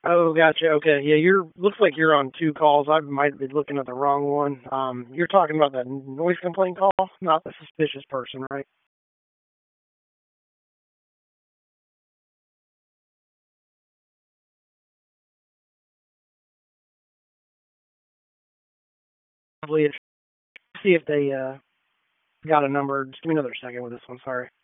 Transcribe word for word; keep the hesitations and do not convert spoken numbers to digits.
Oh, gotcha. Okay, yeah, you're looks like you're on two calls. I might be looking at the wrong one. Um, you're talking about that noise complaint call, not the suspicious person, right? Probably see if they uh got a number. Just give me another second with this one. Sorry.